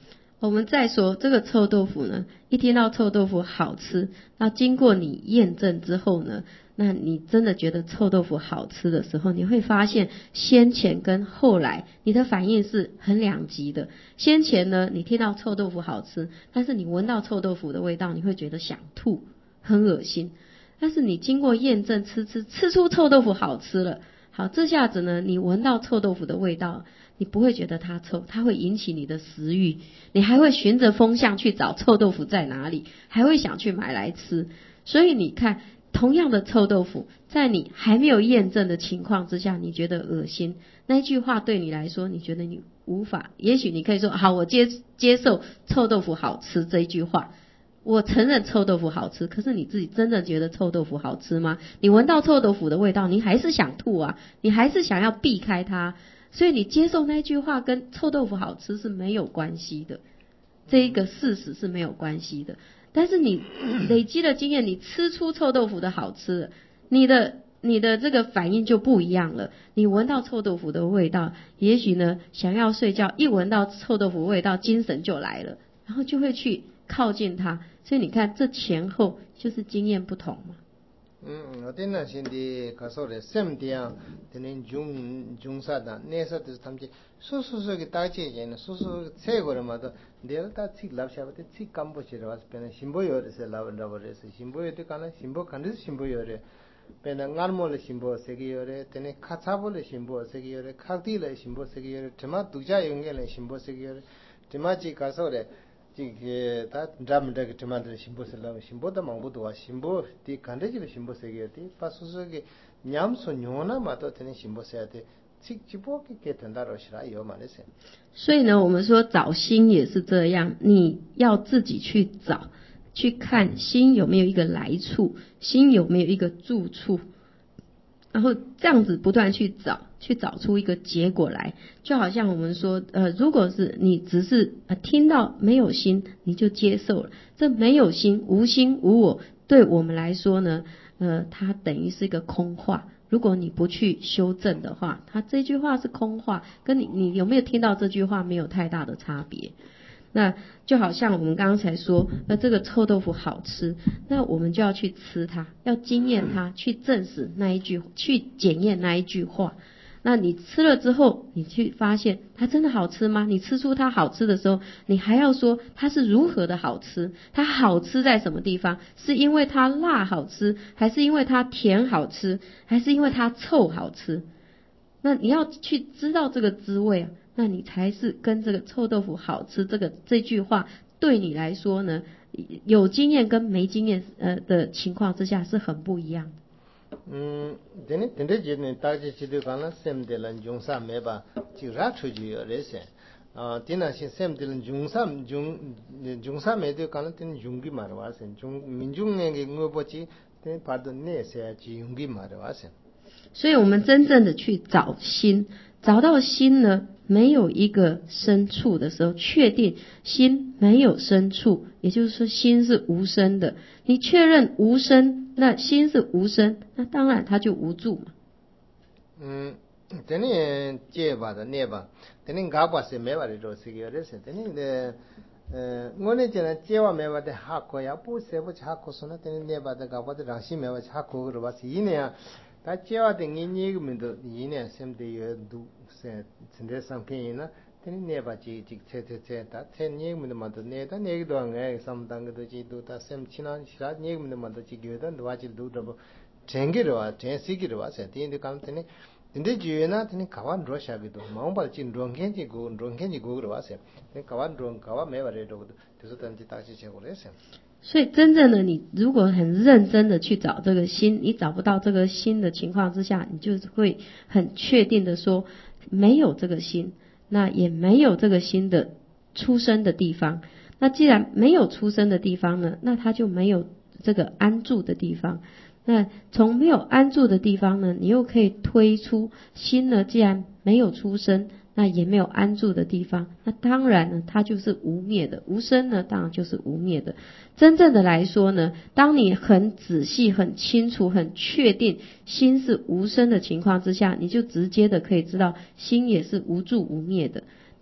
我们再说这个臭豆腐呢，一听到臭豆腐好吃，那经过你验证之后呢，那你真的觉得臭豆腐好吃的时候，你会发现先前跟后来你的反应是很两极的。先前呢，你听到臭豆腐好吃，但是你闻到臭豆腐的味道，你会觉得想吐，很恶心。但是你经过验证，吃吃吃出臭豆腐好吃了，好，这下子呢，你闻到臭豆腐的味道，你不会觉得它臭，它会引起你的食欲，你还会循着风向去找臭豆腐在哪里，还会想去买来吃。所以你看，同样的臭豆腐，在你还没有验证的情况之下，你觉得恶心，那一句话对你来说，你觉得你无法，也许你可以说，好，我接接受臭豆腐好吃这一句话，我承认臭豆腐好吃，可是你自己真的觉得臭豆腐好吃吗？你闻到臭豆腐的味道，你还是想吐啊，你还是想要避开它，所以你接受那句话跟臭豆腐好吃是没有关系的，这一个事实是没有关系的。但是你累积了经验，你吃出臭豆腐的好吃了，你的你的这个反应就不一样了。你闻到臭豆腐的味道，也许呢想要睡觉，一闻到臭豆腐味道，精神就来了，然后就会去靠近它。所以你看，这前后就是经验不同嘛。 嗯，我听那现在可说的sem dia，等于中中啥的，那啥就是他们就说说说个大姐姐呢，说说菜过了嘛都，连他吃老下不的吃干不起的话，变成新波有的是老老不的是新波有的，可能新波肯定是新波有的，变成俺们的新波这个有的，等于卡查波的新波这个有的，卡地的新波这个有的，他妈独家用的新波这个有的，他妈这可说的。这他咱们这个他妈的新波是了，新波的忙不多，新波的看着就是新波是个的，把所说的娘说牛呢嘛，都等于新波是的，这这波给给等到了是来有嘛那些。 所以呢，我们说找心也是这样，你要自己去找，去看心有没有一个来处，心有没有一个住处。然后这样子不断去找，去找出一个结果来，就好像我们说，呃，如果是你只是呃听到没有心，你就接受了，这没有心、无心无我，对我们来说呢，呃，它等于是一个空话。如果你不去修正的话，它这句话是空话，跟你你有没有听到这句话没有太大的差别。那就好像我们刚才说，呃，这个臭豆腐好吃，那我们就要去吃它，要经验它，去证实那一句，去检验那一句话。那你吃了之后，你去发现它真的好吃吗？你吃出它好吃的时候，你还要说它是如何的好吃？它好吃在什么地方？是因为它辣好吃，还是因为它甜好吃，还是因为它臭好吃？那你要去知道这个滋味啊，那你才是跟这个臭豆腐好吃这个这句话对你来说呢，有经验跟没经验呃的情况之下是很不一样的。 嗯，等于等于就是大家知道讲了sem的人用啥没吧，就拉出去有那些。啊，等那些sem的人用啥用用啥没得讲了，等用的嘛的话是，用民众那个我不知，等把的那些就用的嘛的话是。 所以我们真正的去找心，找到心呢，没有一个深处的时候，确定心没有深处，也就是说心是无声的。你确认无声，那心是无声，那当然它就无助嘛。 嗯，等你接吧的那吧，等你搞把是没把的做事个的是，等你的呃，我那讲接话没把的哈过呀，不是不哈过说那等你那把的搞把的让心没把哈过的吧是一年。他接话的你你个名都一年sem的有都是现在上片呢，等你那把几几切切切，他切你个名嘛都那他那个多哎，上当个都几都他 sem 其他其他你个名嘛都几个的都话几都这不，真个的话真是个的话是，等你讲等你，等你就那等你搞完多少个都，忙把进装天几个装天几个的话是，你搞完装搞完没把这都，就是等你大起切过来是。 所以真正的你如果很认真的去找这个心，你找不到这个心的情况之下，你就会很确定的说没有这个心，那也没有这个心的出生的地方。那既然没有出生的地方呢，那它就没有这个安住的地方。那从没有安住的地方呢，你又可以推出心呢，既然没有出生，那也没有安住的地方，那当然呢，它就是无灭的。无生呢，当然就是无灭的。真正的来说呢，当你很仔细、很清楚、很确定心是无生的情况之下，你就直接的可以知道心也是无住无灭的。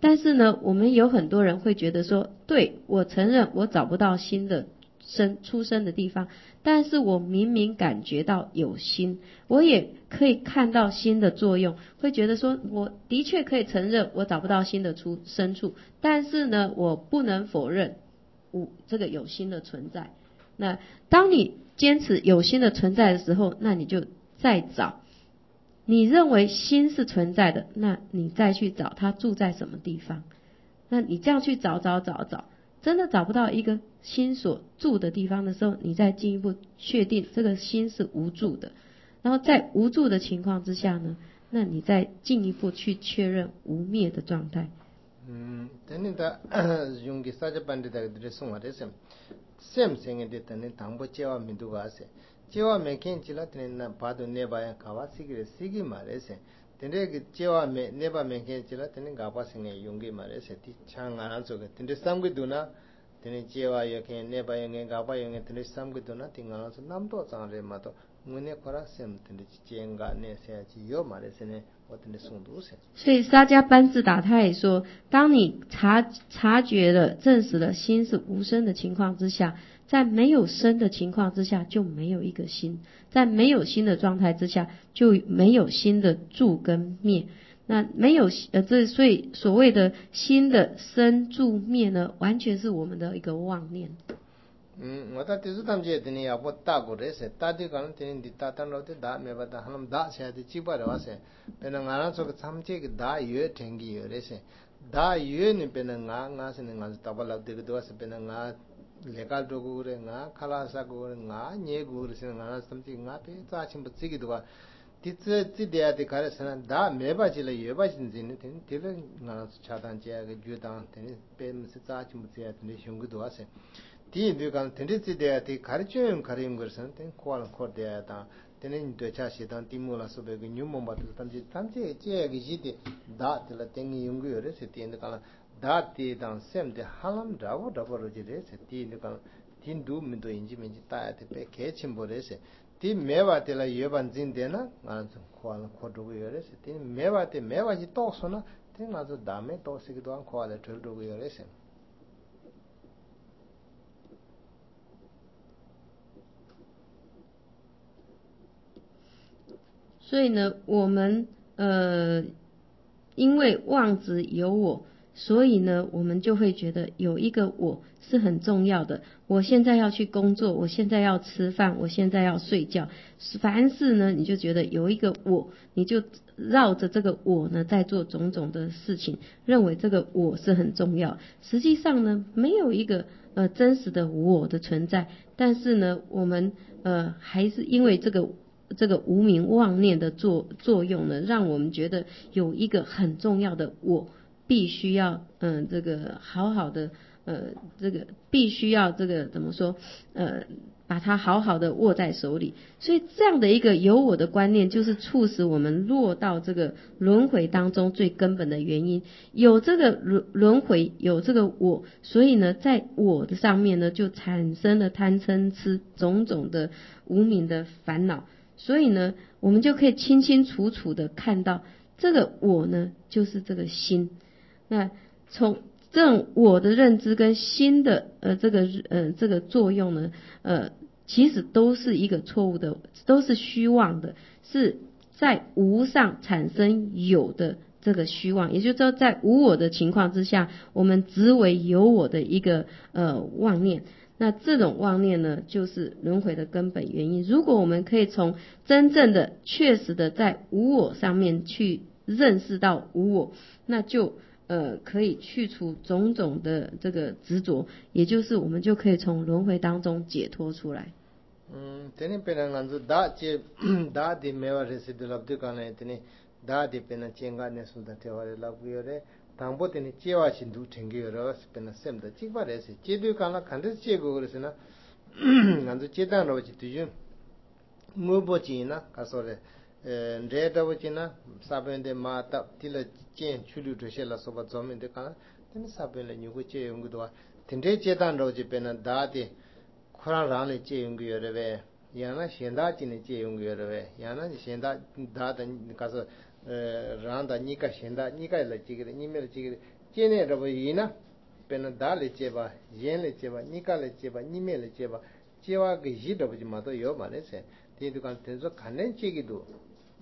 但是呢，我们有很多人会觉得说，对，我承认我找不到新的生出生的地方，但是我明明感觉到有心，我也可以看到心的作用，会觉得说，我的确可以承认我找不到新的出生处，但是呢，我不能否认我这个有心的存在。那当你坚持有心的存在的时候，那你就再找。你认为心是存在的，那你再去找它住在什么地方。那你这样去找找找找，真的找不到一个心所住的地方的时候，你再进一步确定这个心是无助的。然后在无助的情况之下呢，那你再进一步去确认无灭的状态。 嗯，等你的用给啥子班的那个送我的什么，same thing的等你当不接话没多个噻。接话没看起来，等那把都那把样卡哇西个西个嘛的噻。等这个接话没那把没看起来，等你嘎巴生个用给嘛的噻。的长安那做个，等这三个多呢，等你接话有看那把用个嘎巴用个，等这三个多呢，等安那做南多长的嘛都，我呢可能 same 等这接个呢噻，只有嘛的噻呢。 所以沙迦班智达他也说，当你察察觉了证实了心是无声的情况之下，在没有声的情况之下就没有一个心，在没有心的状态之下就没有心的住跟灭。那没有呃这所以所谓的心的生住灭呢，完全是我们的一个妄念。 嗯，我到第四堂节的呢，要不打过来噻，打的可能的你打打了的打，没把打，他们打现在的几百的话噻，变成俺那做个参节个打月天气有的噻，打月呢变成俺俺是呢俺是打不了这个多是变成俺लेकाल तो गुरे ना खालासा गुरे ना ये गुरे से ना समझी ना पे तो आचिम बच्चे की दुआ तिचे तिदिया दिखारे सना दा मेबा चिले येबा चिंजिने तिन तिले ना छादान चिया के जुदान तिन पे मसे आचिम बच्चे तिने शंगु दुआ से ती दुकान तिने तिदिया ति खारिचुम खारिम गुरसन तिन क्वाल खोर दिया ता तिने तो चाशी ता तिमुला सुबह के न्यू मोमबा तो तंजे तंजे चिया के जीते दा तिला तेंगी युंगु योरे से तिन दुकान 다티 당 셈데 할람 다고 다버로지레 세티 니까 틴두 민도 인지 민지 따야테 베 개침보레세 티 메바텔라 예반 진데나 나서 코알 코도고 요레세 티 메바테 메바지 똑소나 티 나서 다메 똑시기도 한 코알에 들도고 요레세 所以呢，我们呃，因为妄执有我，所以呢，我们就会觉得有一个我是很重要的。我现在要去工作，我现在要吃饭，我现在要睡觉。凡事呢，你就觉得有一个我，你就绕着这个我呢，在做种种的事情，认为这个我是很重要。实际上呢，没有一个呃真实的我的存在。但是呢，我们呃还是因为这个。这个无明妄念的作作用呢，让我们觉得有一个很重要的我，必须要嗯这个好好的呃这个必须要这个怎么说呃把它好好的握在手里。所以这样的一个有我的观念，就是促使我们落到这个轮回当中最根本的原因。有这个轮轮回，有这个我，所以呢，在我的上面呢，就产生了贪嗔痴种种的无明的烦恼。所以呢，我们就可以清清楚楚的看到，这个我呢，就是这个心。那从这种我的认知跟心的呃这个呃这个作用呢，呃，其实都是一个错误的，都是虚妄的，是在无上产生有的这个虚妄。也就是说，在无我的情况之下，我们只为有我的一个呃妄念。那这种妄念呢，就是轮回的根本原因。如果我们可以从真正的、确实的在无我上面去认识到无我，那就呃可以去除种种的这个执着，也就是我们就可以从轮回当中解脱出来。 嗯，这里别人讲说大节大的没话是的，老对讲呢，这里大的别人见干呢，说的这话的老不有的。당보 때는 제와 신도 챙겨요. 스페나 셈다 찍바래서 제도 간라 간데 제고 그래서나 간도 제단으로 지도 뭐보지나 가서래 에 레다보지나 사변데 마타 틸라 제 출루도 셀라 소바 좀인데 간 때는 사변에 누구 제 연구도 텐데 제단으로 지배는 다데 코란란에 제 연구여래 야나 신다지네 제 연구여래 야나 신다 다다 가서 란다 니가 신다 니가 일지게 니메를 지게 jene rabo yina pena da le jeba yen le jeba nika le jeba nime le jeba jewa ge yi rabo ji ma to yo ma le se de du kan tenzo kanen chi gi do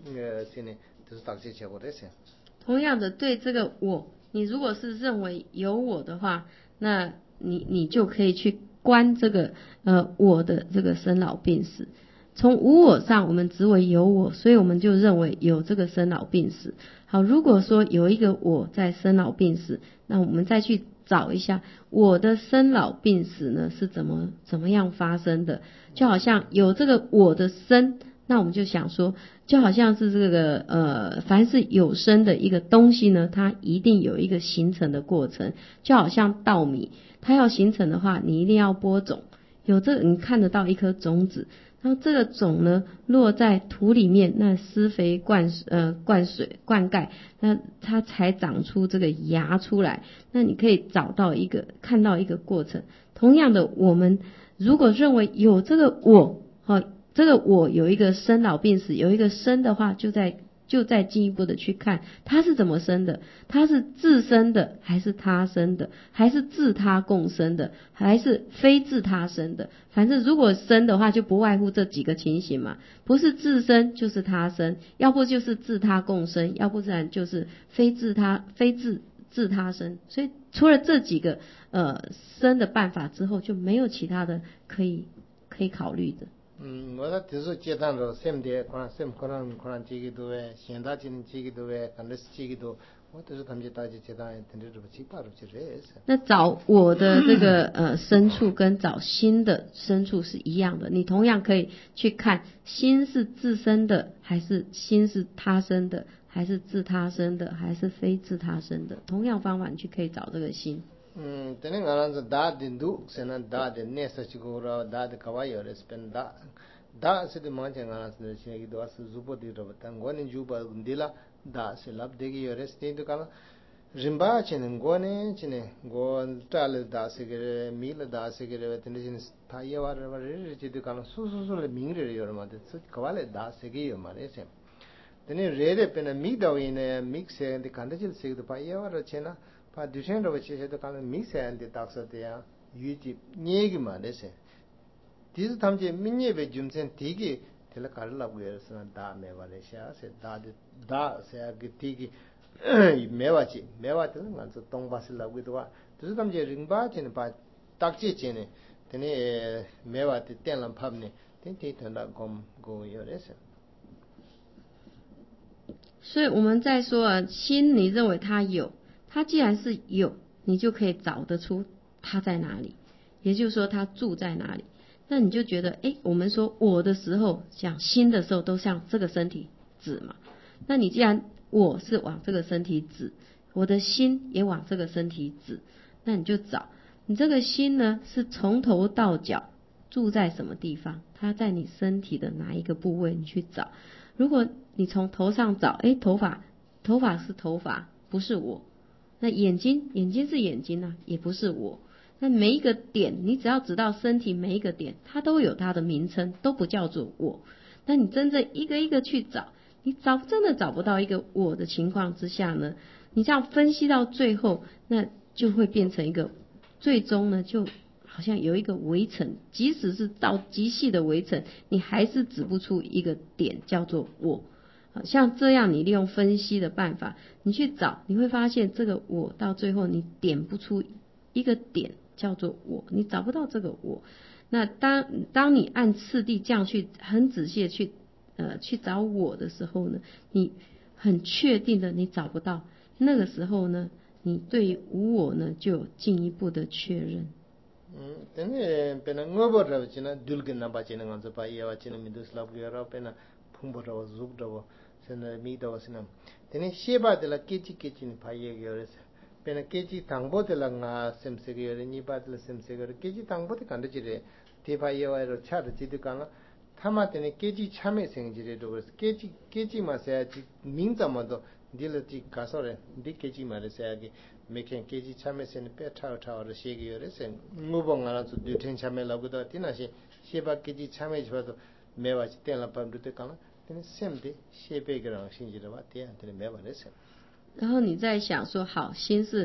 sine就是当这结果的事。 同样的，对这个我，你如果是认为有我的话，那你你就可以去观这个呃我的这个生老病死。从无我上，我们只为有我，所以我们就认为有这个生老病死。好，如果说有一个我在生老病死，那我们再去找一下我的生老病死呢是怎么怎么样发生的，就好像有这个我的生。那我们就想说，就好像是这个呃，凡是有生的一个东西呢，它一定有一个形成的过程。就好像稻米，它要形成的话，你一定要播种，有这个你看得到一颗种子，然后这个种呢落在土里面，那施肥灌呃灌水灌溉，那它才长出这个芽出来。那你可以找到一个看到一个过程。同样的，我们如果认为有这个我，好。这个我有一个生老病死，有一个生的话，就在就再进一步的去看它是怎么生的，它是自生的还是他生的，还是自他共生的，还是非自他生的。反正如果生的话，就不外乎这几个情形嘛，不是自生就是他生，要不就是自他共生，要不然就是非自他非自自他生。所以除了这几个呃生的办法之后，就没有其他的可以可以考虑的。 嗯，我的就是阶段了，sem的，可能 sem 可能可能几个多哎，现在今几个多哎，可能是几个多，我就是他们就大家阶段，等着这不七八十几岁是。 那找我的这个呃深处跟找心的深处是一样的，你同样可以去看心是自身的，还是心是他生的，还是自他生的，还是非自他生的，同样方法你去可以找这个心。 嗯，等于俺是打的都，现在打的那时候个打的可外有的是变打，打是的忙起俺是现在都是主播的了，但我呢主播的啦，打是拉的个有的是的看了，人吧现在我呢现在我打了打是个米了打是个，等于现在他也玩玩日日的看了，苏苏苏的名人有嘛的，是可外的打是个有嘛的是，等于热的变成米到因呢，mix的看的就是个把也玩了钱啦。pa dushen ro che che to kan mix and the tax de ya yuji nyegi ma de se dis tham je minye be jumsen tigi tela kar la gu yer san da me wa le sha se da de da se ya gi tigi me wa chi me wa de ngan so tong ba se la gu do wa dis tham je ring ba chen pa tak che che ne tene me wa de ten lam pham ne ten te tan da gom go yer se。 所以我们在说啊，心你认为它有，它既然是有，你就可以找得出它在哪里，也就是说它住在哪里。那你就觉得，哎，我们说我的时候，讲心的时候，都向这个身体指嘛。那你既然我是往这个身体指，我的心也往这个身体指，那你就找你这个心呢，是从头到脚住在什么地方？它在你身体的哪一个部位？你去找。如果你从头上找，哎，头发，头发是头发，不是我。那眼睛，眼睛是眼睛啊，也不是我。那每一个点，你只要知道身体每一个点，它都有它的名称，都不叫做我。那你真正一个一个去找，你找真的找不到一个我的情况之下呢，你这样分析到最后，那就会变成一个，最终呢就好像有一个围城，即使是到极细的围城，你还是指不出一个点叫做我。像这样你利用分析的办法，你去找，你会发现这个我到最后你点不出一个点叫做我，你找不到这个我。那当当你按次第这样去很仔细的去呃去找我的时候呢，你很确定的你找不到，那个时候呢，你对无我呢就有进一步的确认。 嗯，等于变成我不知道，现在丢个那把钱那样子把也把钱米都是老不要，变成碰不着，做不着，现在米到现在，等于西巴的啦，几几几钱把也有的是，变成几几当波的啦，我什么时个有的，你把的啦什么时个有的，几几当波的看到这里，这把也话了，差的这都讲了，他妈等于几几差没生这里都是，几几几几嘛是啊，名字嘛都。ဒီလိုဒီကာဆောရဒီကေဂျီမာရဆရာကြီးမေခင်ကေဂျီချမ်းမဲစင်ပဲထောက်ထောက်ရရှိကြရစင်ငုဘငါလာသူဒူထင်ချမ်းမဲလောက်တော့တင်းနာရှိရှေဘကေဂျီချမ်းမဲချတော့မဲဝါတင်လာပမ်ဒူတေကလာတင်းစင်ဒီရှေဘေကရန်ရှင်ကြတော့တရားတယ်မဲပါလေစင်。 然后你在想说，好，心是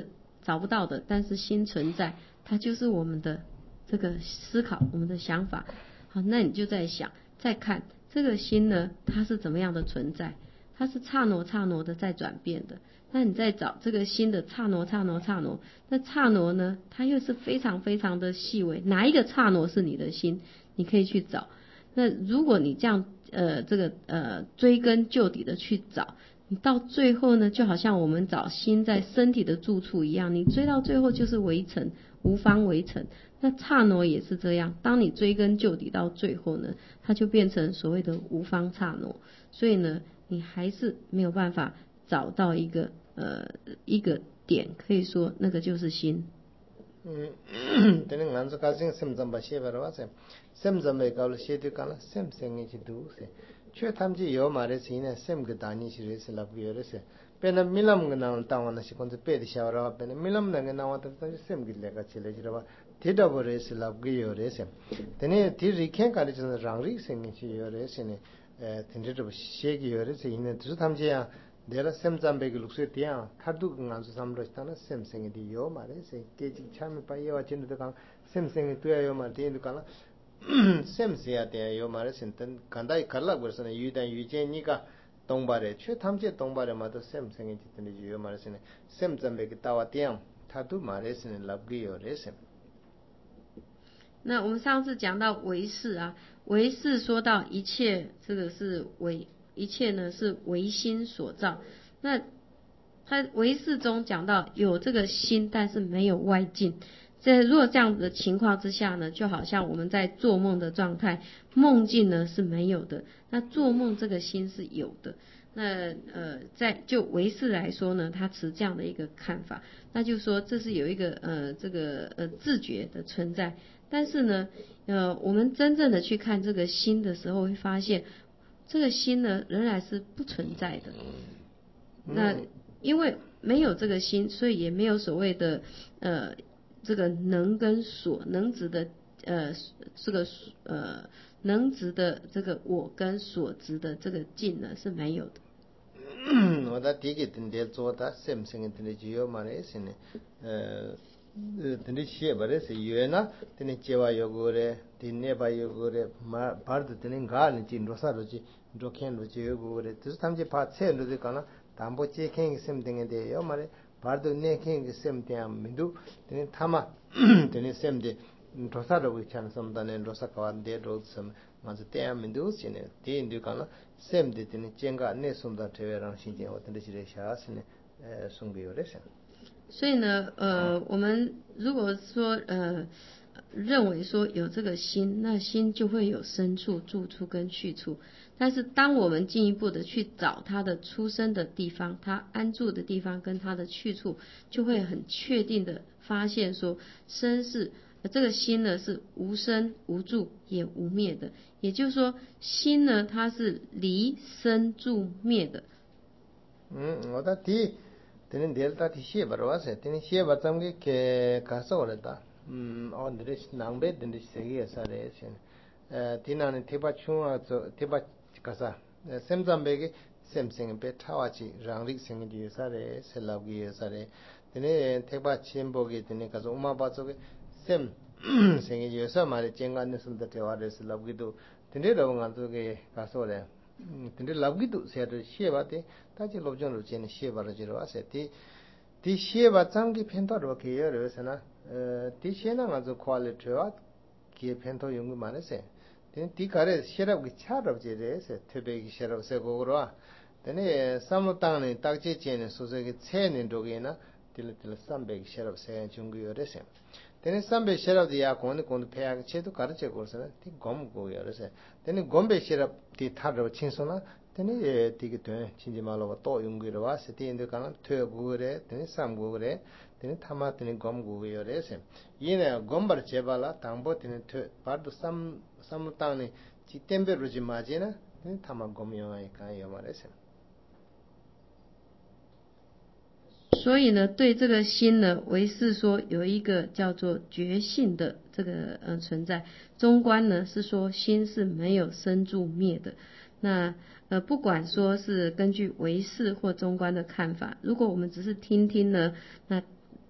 找不到的，但是心存在，它就是我们的这个思考，我们的想法。好，那你就在想，再看这个心呢，它是怎么样的存在？它是刹那刹那的在转变的。那你再找这个心的刹那刹那刹那，那刹那呢，它又是非常非常的细微。哪一个刹那是你的心？你可以去找。那如果你这样呃这个呃追根究底的去找，你到最后呢，就好像我们找心在身体的住处一样，你追到最后就是围城，无方围城。那刹那也是这样，当你追根究底到最后呢，它就变成所谓的无方刹那。所以呢，你还是没有办法找到一个呃一个点，可以说那个就是心。 嗯，等于俺这个心sem zamba写不完噻，sem zamba搞了写的干了，sem sem一起读噻，却他们就有嘛的是呢，sem 个大年是认识了不有的噻，变了米朗个那当完那些工作别的小了，变了米朗那个那我但是 sem 个那个起来知道吧，提到不认识了不有的噻，等于提里看看的就是让里 sem 一起有的噻呢，呃，听着这不写个有的噻，呢，就是他们这样。There are some Zambegi looks at the end, Tardu and some Rostana, same thing the Yoma, Gaging Chami Payo, Chin the Kang, same thing to Yoma, the Kala, same say at the Yoma, and Kandai Kala was an Yudan Eugene Nika, Dongbare, Chetamje Dongbare, mother, same thing in the Yoma, same Zambegi Tawa Tiam, Tadu Mares and Labgi or Resim. 那我们上次讲到唯识啊，唯识说到一切，这个是唯一切呢是唯心所造。那他唯识中讲到有这个心，但是没有外境。这如果这样子的情况之下呢，就好像我们在做梦的状态，梦境呢是没有的，那做梦这个心是有的。那呃，在就唯识来说呢，他持这样的一个看法，那就说这是有一个呃这个呃自觉的存在。但是呢，呃，我们真正的去看这个心的时候，会发现这个心呢仍然是不存在的。那因为没有这个心，所以也没有所谓的呃这个能跟所能指的呃这个呃能指的这个我跟所指的这个境呢是没有的。 我的第一个定的做的 same thing 定的只有嘛嘞是呢，呃。定的写不的是原来定的接话有个嘞，定的把有个嘞，马把的定的干的进罗萨罗去，罗看罗去有个嘞，就是他们就把车罗的干了，他们接看个 same thing 的，有嘛嘞，把的那看个 same thing 没都，定的他嘛，定的 same 的，罗萨罗会讲什么的呢？罗萨搞的罗什么，嘛是点没都是呢，点就干了 same 的定的见个那什么的这边让新疆我定的是这下是呢，呃，送给我的是。 所以呢，呃，我们如果说呃认为说有这个心，那心就会有生处、住处跟去处。但是当我们进一步的去找它的出生的地方、它安住的地方跟它的去处，就会很确定的发现说，生是这个心呢是无生无住也无灭的。也就是说，心呢它是离生住灭的。 嗯，我的第。Tenen delta ti she barwa se tenen she batam ge ke kasa oleta um on the nangbe den de segi asare sen eh tinane tiba chunga zo tiba kasa semzambe ge semseng be tawachi rangrik seng di asare selab ge asare tenen tiba chimbo ge tenen kaso uma ba zo ge sem seng ge yosa mare chenga ne sum da tewa de selab ge do tenen ro ngal zo ge kasa ole 근데 랍기도 세를 시에바데 다지 롭전으로 제는 시에바르지로 아세티 디 시에바 장기 펜터로 게여르서나 어디 시에나 가서 퀄리티와 기 펜터 연구 많으세 디 가래 시럽기 차럽제레세 퇴배기 시럽세 고거로 근데 사무땅에 딱지 제는 소소기 체는 도게나 딜딜 삼백 시럽세 중구여레세 Then some share of the Yakon, the Pag Chetu Karache Gorsana, the Gom go Yarese. Then the Gombe share up the Tadro Chinsona, then a ticket to Chinjimalo, To Yungura, City in the Kanan, Two Gure, then some Gure, then Tamat and Gom go Yarese. Yena Gombar Chevala, Tambot in a part of some some town, Chitembe Rujimagina, then Tamagomio Yamarese. 所以呢，对这个心呢，唯识说有一个叫做觉性的这个呃存在。中观呢是说心是没有生住灭的。那呃不管说是根据唯识或中观的看法，如果我们只是听听呢，那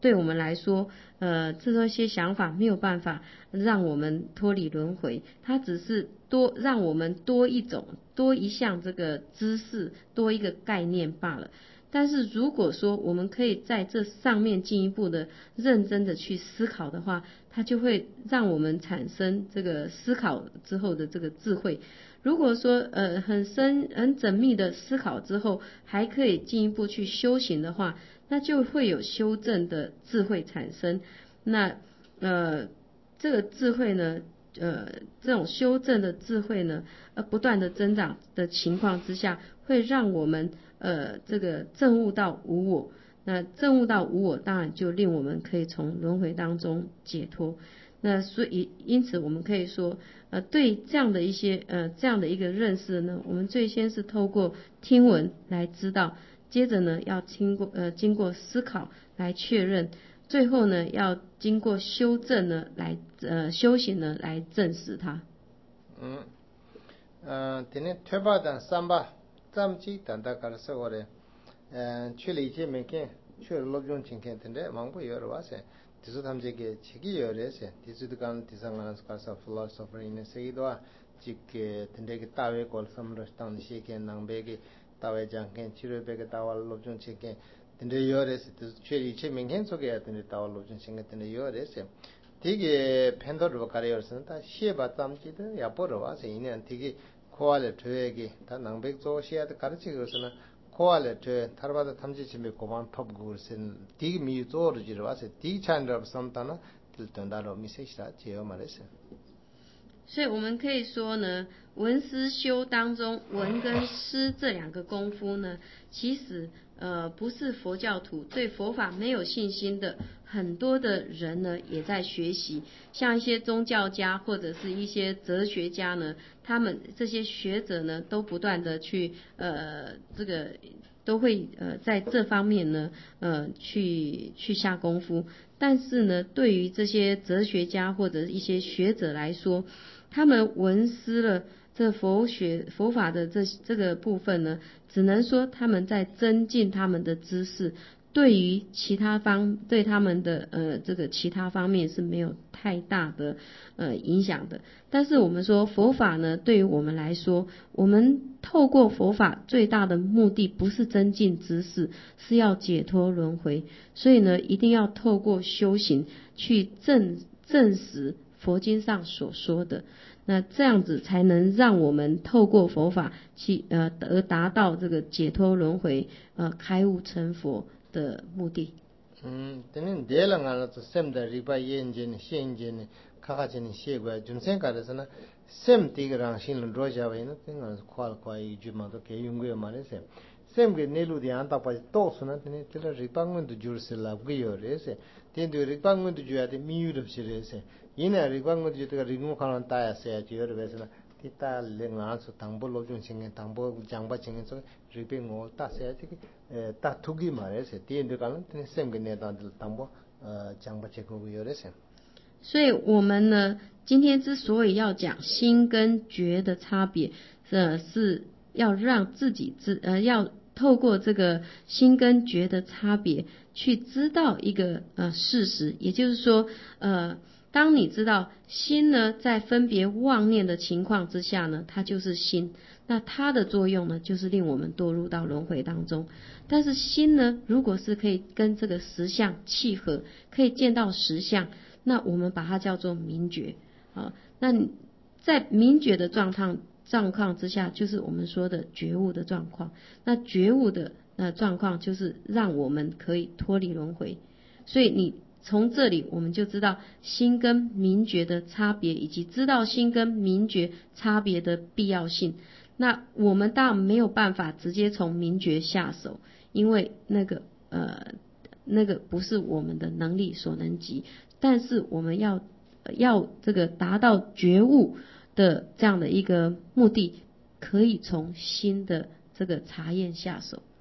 对我们来说，呃，这些想法没有办法让我们脱离轮回，它只是多让我们多一种、多一项这个知识、多一个概念罢了。但是如果说我们可以在这上面进一步的认真的去思考的话，它就会让我们产生这个思考之后的这个智慧。如果说呃很深很缜密的思考之后，还可以进一步去修行的话，那就会有修正的智慧产生。那呃这个智慧呢，呃这种修正的智慧呢，呃不断的增长的情况之下，会让我们呃这个证悟到无我。那证悟到无我，当然就令我们可以从轮回当中解脱。那所以因此我们可以说，呃对这样的一些呃这样的一个认识呢，我们最先是透过听闻来知道，接着呢要经过呃经过思考来确认，最后呢要经过修正呢来呃修行呢来证实它。 嗯，呃，今天推把的三把，咱们去等到搞什么的，呃，去理解没看，去录用情看，听的忙不有了哇塞。第四他们这个七个月的是，第四的讲第三个是搞啥 philosopher 因为谁的话，这个听的个大卫搞什么的，当时个南北个大卫讲看，七月北个大卫录用情看，听的有的是，就是去理解明天做个听的大卫录用情看，听的有的是。되게 팬더로 가려서는 다 시에바 땀지도 야보러 와서 이년 되게 코알레 트에게 다 낭백조 시에도 가르치고서는 코알레 트 타르바다 탐지 집에 고만 탑고선 되게 미조르 지러 와서 되게 찬더 섬타나 들던다로 미세시라 제어 말했어. 所以我们可以说呢，闻思修当中，闻跟思这两个功夫呢，其实呃不是佛教徒对佛法没有信心的很多的人呢也在学习，像一些宗教家或者是一些哲学家呢，他们这些学者呢都不断的去呃这个都会呃在这方面呢呃去去下功夫，但是呢对于这些哲学家或者一些学者来说，他们闻思了这佛学佛法的这这个部分呢，只能说他们在增进他们的知识，对于其他方对他们的呃这个其他方面是没有太大的呃影响的。但是我们说佛法呢，对于我们来说，我们透过佛法最大的目的不是增进知识，是要解脱轮回。所以呢，一定要透过修行去证证实佛经上所说的，那这样子才能让我们透过佛法去呃而达到这个解脱轮回呃开悟成佛的目的。 嗯，等你这两个是什么的？礼拜一间、现间、卡卡间、写过，就先搞的是呢，什么这个让心轮着下来呢？这个是快快一句嘛，都可以用过嘛的是。什么个内陆的安达把多数呢？等你这个礼拜五的就是拉不有的是，等对礼拜五的就要的米有的是的是，因为礼拜五就这个礼物可能大呀些就有的是呢。kita lengan su tangbo lojung chingen tangbo jangba chingen so ripe ngo ta se ti ta thugi mare se ti inde kan tin sem ge ne dan tangbo jangba cheko yore se。 所以我们呢今天之所以要讲心跟觉的差别，呃是要让自己知呃要透过这个心跟觉的差别去知道一个呃事实，也就是说呃当你知道心呢在分别妄念的情况之下呢，它就是心，那它的作用呢就是令我们堕入到轮回当中。但是心呢如果是可以跟这个实相契合，可以见到实相，那我们把它叫做明觉啊。那在明觉的状况状况之下，就是我们说的觉悟的状况。那觉悟的呃状况就是让我们可以脱离轮回。所以你从这里我们就知道心跟明觉的差别，以及知道心跟明觉差别的必要性。那我们当然没有办法直接从明觉下手，因为那个呃那个不是我们的能力所能及。但是我们要要这个达到觉悟的这样的一个目的，可以从心的这个查验下手。